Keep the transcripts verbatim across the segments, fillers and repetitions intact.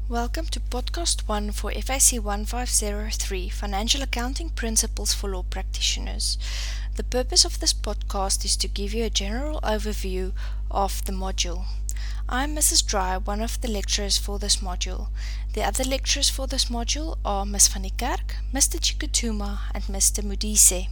Welcome to Podcast one for F A C one five zero three, Financial Accounting Principles for Law Practitioners. The purpose of this podcast is to give you a general overview of the module. I'm Missus Dry, one of the lecturers for this module. The other lecturers for this module are Miz Van die Kerk, Mister Chikutuma, and Mister Mudise.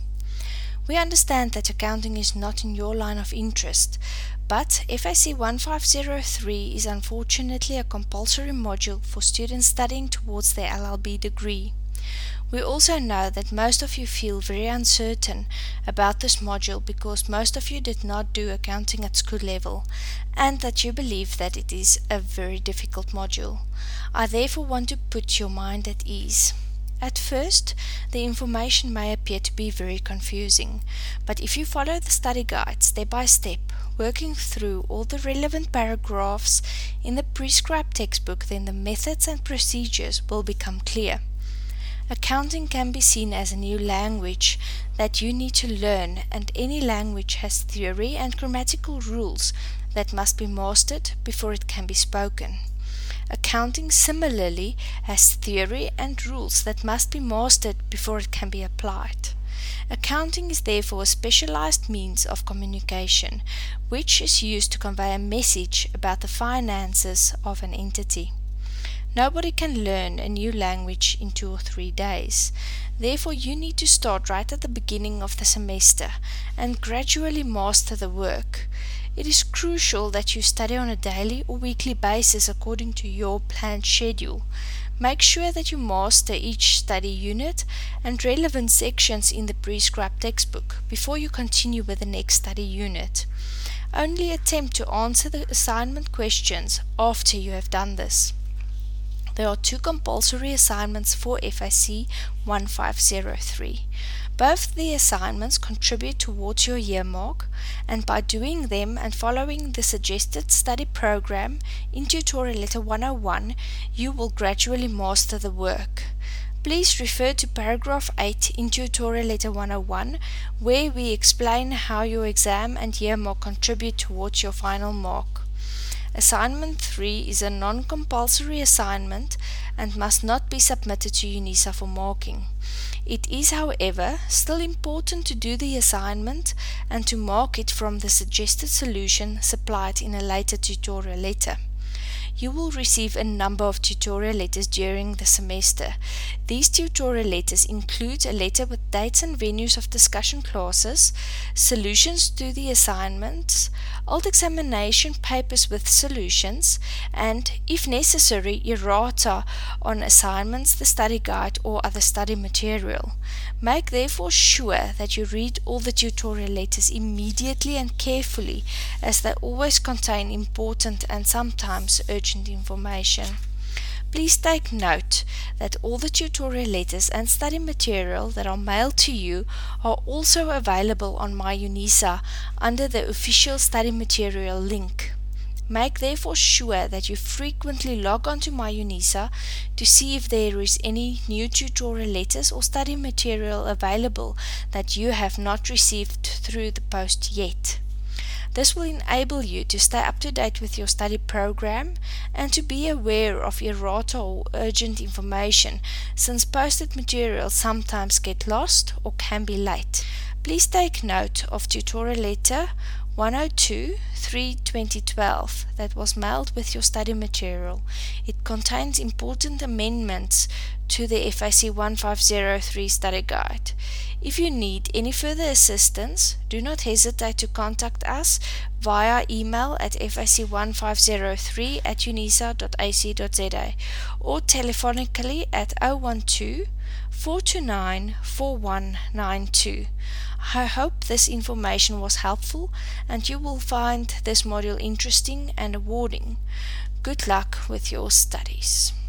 We understand that accounting is not in your line of interest, but F A C one five zero three is unfortunately a compulsory module for students studying towards their L L B degree. We also know that most of you feel very uncertain about this module because most of you did not do accounting at school level, and that you believe that it is a very difficult module. I therefore want to put your mind at ease. At first, the information may appear to be very confusing, but if you follow the study guide step by step, working through all the relevant paragraphs in the prescribed textbook, then the methods and procedures will become clear. Accounting can be seen as a new language that you need to learn, and any language has theory and grammatical rules that must be mastered before it can be spoken. Accounting similarly has theory and rules that must be mastered before it can be applied. Accounting is therefore a specialized means of communication, which is used to convey a message about the finances of an entity. Nobody can learn a new language in two or three days. Therefore, you need to start right at the beginning of the semester and gradually master the work. It is crucial that you study on a daily or weekly basis according to your planned schedule. Make sure that you master each study unit and relevant sections in the prescribed textbook before you continue with the next study unit. Only attempt to answer the assignment questions after you have done this. There are two compulsory assignments for F A C one five zero three. Both the assignments contribute towards your year mark, and by doing them and following the suggested study program in Tutorial Letter one oh one, you will gradually master the work. Please refer to paragraph eight in Tutorial Letter one oh one, where we explain how your exam and year mark contribute towards your final mark. Assignment three is a non-compulsory assignment and must not be submitted to UNISA for marking. It is, however, still important to do the assignment and to mark it from the suggested solution supplied in a later tutorial letter. You will receive a number of tutorial letters during the semester. These tutorial letters include a letter with dates and venues of discussion classes, solutions to the assignments, old examination papers with solutions, and, if necessary, errata on assignments, the study guide, or other study material. Make therefore sure that you read all the tutorial letters immediately and carefully, as they always contain important and sometimes urgent information. Please take note that all the tutorial letters and study material that are mailed to you are also available on My UNISA under the official study material link. Make therefore sure that you frequently log on to My UNISA to see if there is any new tutorial letters or study material available that you have not received through the post yet. This will enable you to stay up to date with your study program and to be aware of errata or urgent information, since posted materials sometimes get lost or can be late. Please take note of Tutorial Letter one oh two dash three twenty twelve that was mailed with your study material. It contains important amendments to the F A C one five zero three study guide. If you need any further assistance, do not hesitate to contact us via email at F A C one five zero three at unisa dot a c dot z a or telephonically at zero one two, four two nine, four one nine two. I hope this information was helpful and you will find this module interesting and rewarding. Good luck with your studies.